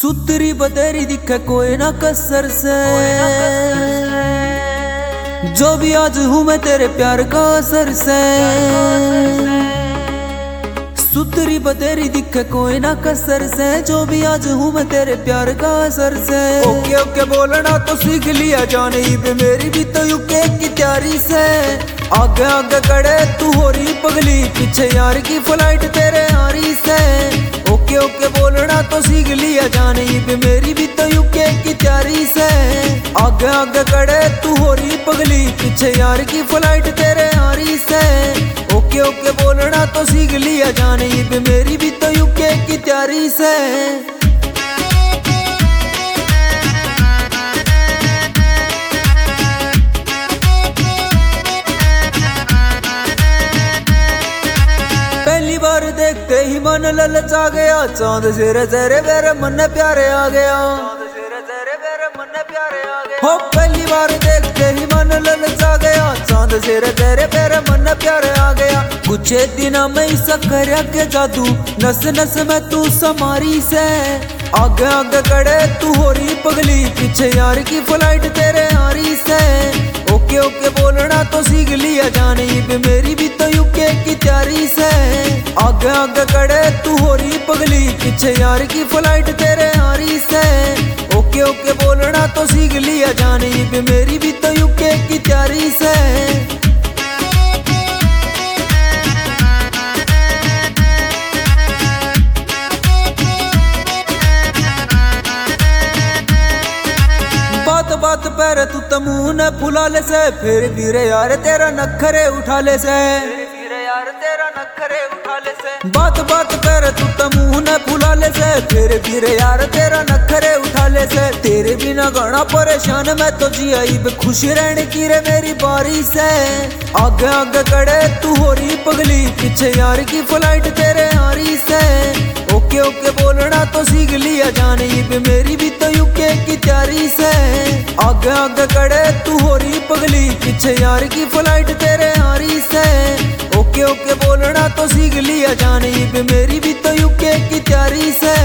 सुतरी बदरी दिखे कोई ना कसर से, जो भी आज हूँ मैं तेरे प्यार का असर से। सुतरी बदरी दिखे कोई ना कसर से, जो भी आज हूँ मैं तेरे प्यार का असर से। ओके ओके बोलना तो सीख लिया जाने, इब मेरी भी तो यूके की तैयारी से। आगे आगे कड़े तू हो रही पगली, पीछे यार की फ्लाइट तेरे आरी से। ओके ओके बोलना तो सीख लिया जाने, इब मेरी भी तो यूके की तैयारी से। आगे आगे कड़े तू हो रही पगली, पीछे यार की फ्लाइट तेरे आरी से। ओके ओके बोलना तो सीख लिया जाने, इब मेरी भी तो यूके की तैयारी से। पहली बार देखते ही मन ललचा गया, चांद सिरे तेरे मेरे मन प्यारे आ गया। हो पहली बार देखते ही मन ललचा गया, चांद सिरे तेरे मेरे मन प्यारे आ गया। कुछ दिन में सक्कर के जादू, नस नस में तू समारी से। आगे आगे कड़े तू हो रही पगली, पीछे यार की फ्लाइट तेरे आरी से। ओके ओके बोलना तो सीख लिया जाने, इब मेरी भी तो यूके की तैयारी से। आगे आगे कड़े तू हो रही पगली, पीछे यार की फ्लाइट तेरे आरी से। ओके ओके बोलना तो सीख लिया जाने, इब मेरी भी तो यूके की तैयारी से। बात पर तू तमुह न फुला ले से, फिर वीरे यार तेरा नखरे उठा ले से। बात बात पर तू तमुह न फुला ले से, फिर वीरे यार तेरा नखरे उठा ले से। तेरे बिना गाना परेशान मैं तो जिया, इब खुश रहने की रे मेरी बारी से। आगे आगे कड़े तू हो रही पगली, पीछे यार की फ्लाइट तेरे आरी से। ओके ओके बोलना तो सीख लिया जाने, इब मेरी भी तो यूके की तैयारी से। आगे आगे कड़े तू हो रही पगली, पीछे यार की फ्लाइट तेरे आरी से। ओके ओके बोलना तो सीख लिया जाने, इब मेरी भी तो यूके की तैयारी से।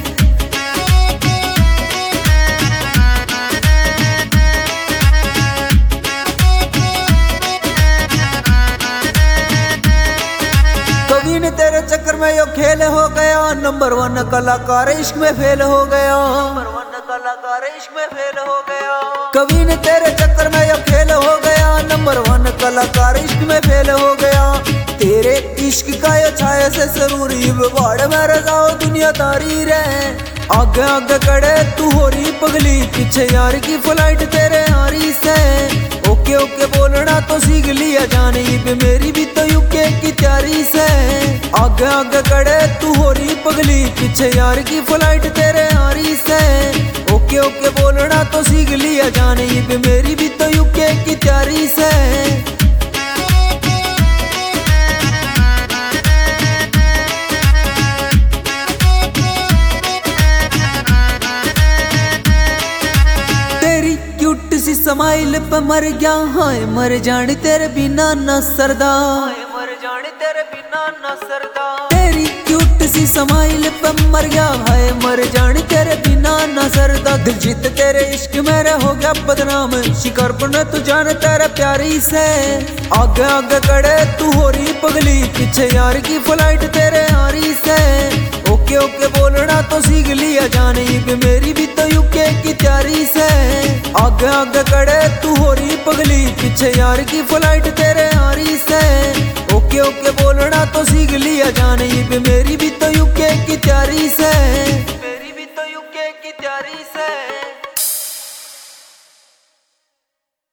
कभी ने तेरे चक्कर में यो खेल हो गया, नंबर 1 कलाकार इश्क में फेल हो गया। कलाकार इश्क में फेल हो गया। कभी ने तेरे चक्कर में यो खेल हो गया, नंबर 1 कलाकार इश्क में फेल हो गया। तेरे इश्क का ये छाया से जरूरी बाड़ में रजाओ दुनियादारी रे। आगे आगे कड़े तू हो रही पगली, पीछे यार की फ्लाइट तेरे आरी से। ओके ओके बोलना तो सीख लिया जाने, इब मेरी भी तो यूके की तैयारी से। आगे आगे कड़े तू हो रही पगली, पीछे यार की फ्लाइट तेरे आरी से। ओके ओके बोलना तो सीख लिया जाने, इब मेरी भी तो यूके की तैयारी से। समाइल पे मर गया, हाय मर जाने तेरे बिना न सरदा। मर जाने तेरे बिना न सरदा। तेरी क्यूट सी समाइल पे मर गया, हाय मर जाने तेरे बिना न सरदा। दिलजीत तेरे इश्क में हो गया बदनाम, शिकार पर तू जाने तेरे प्यारी से। आगे आगे कड़े तू हो रही पगली, पीछे यार की फ्लाइट तेरे आरी से। ओके ओके बोलना तो सीख लिया जाने, इब मेरी भी तो यूके की तैयारी से। आगे आगे कड़े तू हो रही पगली, पीछे यार की फ्लाइट तेरे आरी से। ओके ओके बोलना तो सीख लिया जाने, इब